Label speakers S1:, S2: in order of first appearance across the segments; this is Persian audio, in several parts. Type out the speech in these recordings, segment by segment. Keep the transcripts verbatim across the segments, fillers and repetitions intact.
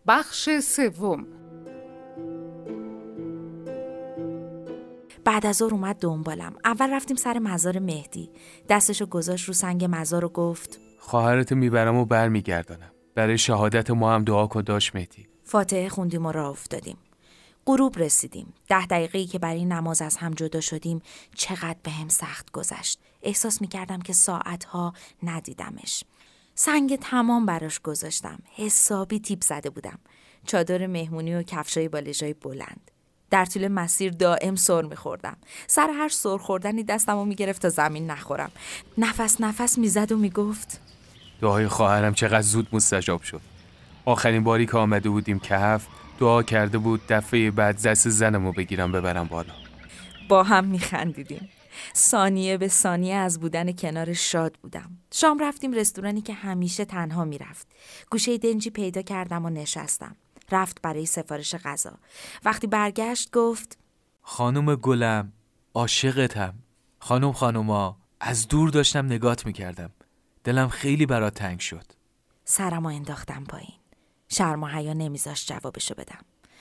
S1: بخش سوم.
S2: بعد از ظهر اومد دنبالم. اول رفتیم سر مزار مهدی. دستشو گذاشت رو سنگ مزار و گفت
S3: خواهرت میبرم و برمیگردانم. برای شهادت ما هم دعا کن داش مهدی.
S2: فاتحه خوندیم و راه افتادیم. غروب رسیدیم. ده دقیقه‌ای که برای نماز از هم جدا شدیم چقدر بهم سخت گذشت. احساس میکردم که ساعتها ندیدمش. سنگ تمام براش گذاشتم. حسابی تیپ زده بودم. چادر مهمونی و کفشای با لژای بلند. در طول مسیر دائم سر میخوردم. سر هر سر خوردنی دستمو میگرفت تا زمین نخورم. نفس نفس میزد و میگفت
S3: دعای خواهرم چقدر زود مستجاب شد. آخرین باری که آمده بودیم کهف دعا کرده بود دفعه بعد دست زنمو بگیرم ببرم بالا.
S2: با هم میخندیدیم. ثانیه به ثانیه از بودن کنار شاد بودم. شام رفتیم رستورانی که همیشه تنها میرفت. گوشه دنجی پیدا کردم و نشستم. رفت برای سفارش غذا. وقتی برگشت گفت
S4: خانم گلم عاشقتم. خانم خانوما از دور داشتم نگات میکردم. دلم خیلی برات تنگ شد.
S2: سرمو انداختم پایین. شرم و حیا نمیذاشت جوابشو بدم.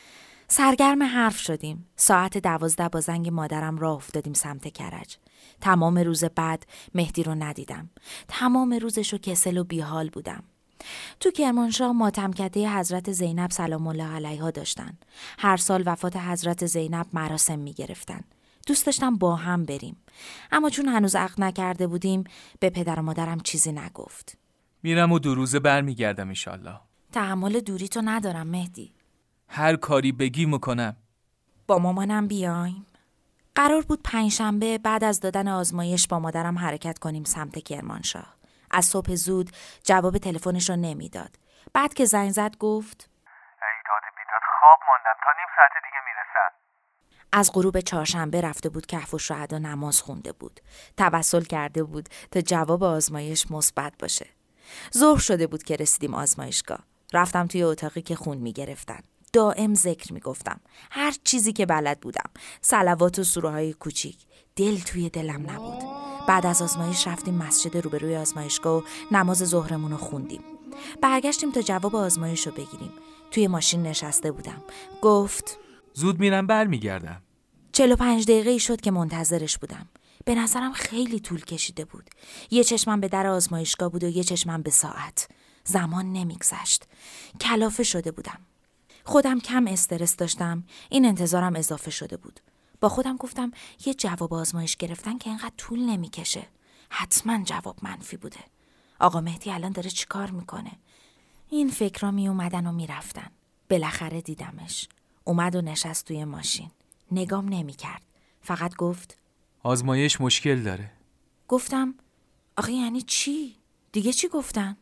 S2: سرگرم حرف شدیم. ساعت دوازده با زنگ مادرم راه افتادیم سمت کرج. تمام روز بعد مهدی رو ندیدم. تمام روزشو کسل و بیحال بودم. تو کرمانشاه ماتمکده حضرت زینب سلام الله علیها داشتن. هر سال وفات حضرت زینب مراسم می گرفتن. دوست داشتم با هم بریم. اما چون هنوز عقد نکرده بودیم به پدر و مادرم چیزی نگفت.
S4: میرم و دو روزه بر میگردم انشالله.
S2: تحمل دوری تو ندارم مهدی.
S4: هر کاری بگی میکنم.
S2: با مامانم بیایم؟ قرار بود پنجشنبه بعد از دادن آزمایش با مادرم حرکت کنیم سمت کرمانشاه. از صبح زود جواب تلفنش رو نمیداد. بعد که زنگ زد گفت
S5: ای داد بیداد خواب ماندم تا نیم ساعت دیگه میرسم.
S2: از غروب چهارشنبه رفته بود کهف الشهدا نماز خونده بود. توسل کرده بود تا جواب آزمایش مثبت باشه. ظهر شده بود که رسیدیم آزمایشگاه. رفتم توی اتاقی که خون میگرفتن. دائم ذکر میگفتم. هر چیزی که بلد بودم. صلوات و سوره های کوچیک. دل توی دلم نبود. بعد از آزمایش رفتیم مسجد روبروی آزمایشگاه و نماز ظهرمون رو خوندیم. برگشتیم تا جواب آزمایش رو بگیریم. توی ماشین نشسته بودم. گفت
S4: زود میرم بر میگردم.
S2: چهل و پنج دقیقه شد که منتظرش بودم. به نظرم خیلی طول کشیده بود. یه چشمم به در آزمایشگاه بود و یه چشمم به ساعت. زمان نمیگذشت. کلافه شده بودم. خودم کم استرس داشتم. این انتظارم اضافه شده بود. با خودم گفتم یه جواب آزمایش گرفتن که اینقدر طول نمیکشه. حتما جواب منفی بوده. آقا مهدی الان داره چی کار میکنه؟ این فکرها می اومدن و میرفتن. بالاخره دیدمش. اومد و نشست توی ماشین. نگام نمیکرد. فقط گفت
S4: آزمایش مشکل داره.
S2: گفتم آخه یعنی چی؟ دیگه چی گفتن؟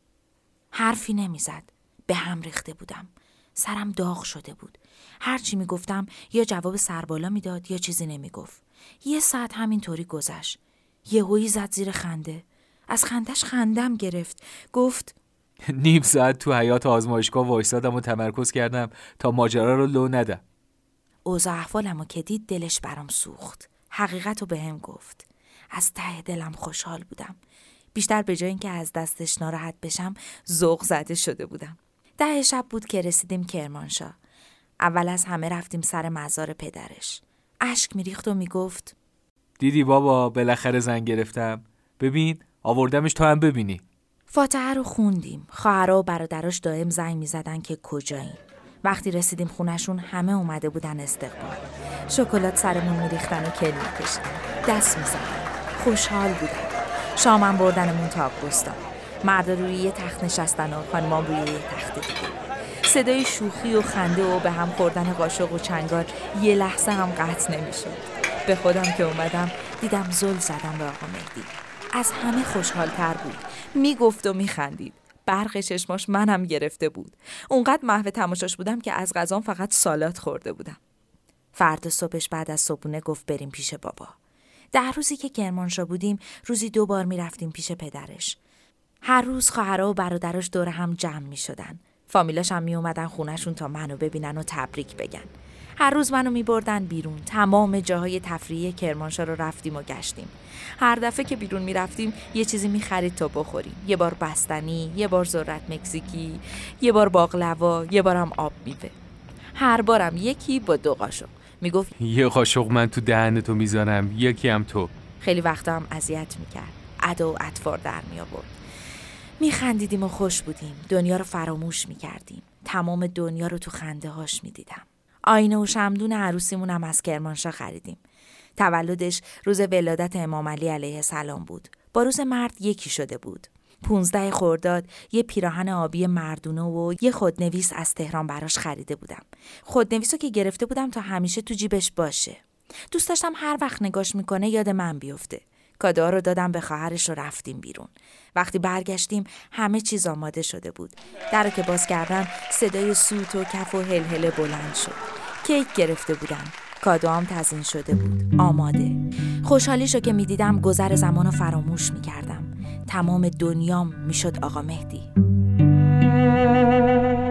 S2: حرفی نمیزد. به هم ریخته بودم. سرم داغ شده بود. هر چی میگفتم یا جواب سربالا میداد یا چیزی نمیگفت. یه ساعت همینطوری گذشت. یهویی زد زیر خنده. از خندش خندم گرفت. گفت
S4: نیم ساعت تو حیاط آزمایشگاه وایسادم و تمرکز کردم تا ماجرا رو لو ندم.
S2: اوضاع احوالمو که دید دلش برام سوخت. حقیقتو بهم گفت. از ته دلم خوشحال بودم. بیشتر به جای اینکه از دستش ناراحت بشم ذوق زده شده بودم. ده شب بود که رسیدیم کرمانشاه. اول از همه رفتیم سر مزار پدرش. اشک میریخت و میگفت
S4: دیدی بابا بالاخره زنگ گرفتم. ببین آوردمش تا هم ببینی.
S2: فاتحه رو خوندیم. خواهرها و برادراش دائم زنگ میزدن که کجاییم. وقتی رسیدیم خونشون همه اومده بودن استقبال. شکلات سرمون میریختن و کل میکشیدن. دست میزدن. خوشحال بودن. شامم بردنمون تا آبگوستان. مردا روی یه تخت نشستن و خانمام روی یه تخت دیگه. صدای شوخی و خنده و به هم خوردن قاشق و چنگال یه لحظه هم قطع نمیشد. به خودم که اومدم دیدم زل زدم به آقا مهدی. از همه خوشحال‌تر بود. میگفت و میخندید. برق چشماش منم گرفته بود. اونقدر محو تماشاش بودم که از غذام فقط سالاد خورده بودم. فردا صبحش بعد از صبحونه گفت بریم پیش بابا. ده روزی که کرمانشاه بودیم روزی دو بار میرفتیم پیش پدرش. هر روز خواهرها و برادراش دور هم جمع میشدن. فامیلاش هم می اومدن خونه‌شون تا منو ببینن و تبریک بگن. هر روز منو میبردن بیرون. تمام جاهای تفریحی کرمانشاه رو رفتیم و گشتیم. هر دفعه که بیرون میرفتیم یه چیزی میخرید تا بخوریم. یه بار بستنی، یه بار ذرت مکزیکی، یه بار باقلوا، یه بارم آب میوه. هر بارم یکی با دو قاشق. میگفت
S3: یه قاشق من تو دهنتو میذارم، یکی هم تو.
S2: خیلی وقتا هم اذیت میکرد. ادا و اطفار در می آورد. میخندیدیم و خوش بودیم. دنیا رو فراموش میکردیم. تمام دنیا رو تو خنده هاش میدیدم. آینه و شمدون عروسیمون هم از کرمانشاه خریدیم. تولدش روز ولادت امام علی علیه السلام بود. با روز مرد یکی شده بود. پونزده خرداد یه پیراهن آبی مردونه و یه خودنویس از تهران براش خریده بودم. خودنویسو که گرفته بودم تا همیشه تو جیبش باشه. دوست داشتم هر وقت نگاش میکنه یاد من بیفته. کادوها رو دادم به خواهرش و رفتیم بیرون. وقتی برگشتیم همه چیز آماده شده بود. در رو که باز کردن صدای سوت و کف و هلهله بلند شد. کیک گرفته بودم. کادوام تزیین شده بود. آماده. خوشحالیشو که میدیدم گذر زمانو فراموش میکردم. تمام دنیام میشد آقا مهدی.